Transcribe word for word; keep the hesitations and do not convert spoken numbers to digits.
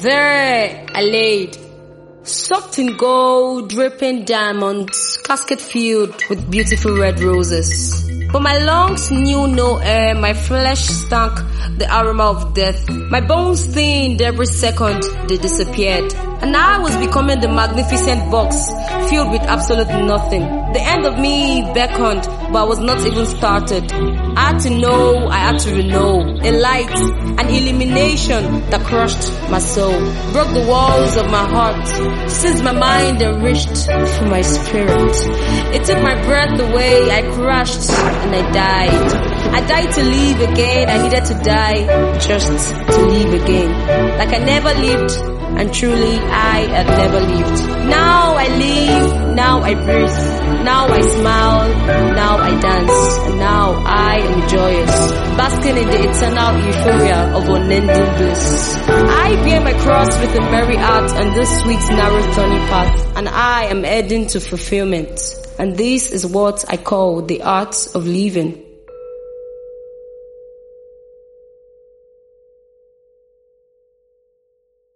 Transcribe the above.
There I laid, soaked in gold, dripping diamonds, casket filled with beautiful red roses. But my lungs knew no air, my flesh stank the aroma of death. My bones thinned every second, they disappeared. And I was becoming the magnificent box, filled with absolute nothing. The end of me beckoned, but I was not even started. I had to know, I had to know. A light, an illumination that crushed my soul, broke the walls of my heart, seized my mind and reached for my spirit. It took my breath away, I crashed and I died. I died to live again, I needed to die just to live again. Like I never lived, and truly I had never lived. Now I live, now I breathe, now I smile, now I dance, and now I am joyous, basking in the eternal euphoria of unending bliss. I bear my cross with a merry heart and this sweet narrow thorny path, and I am heading to fulfillment. And this is what I call the art of living.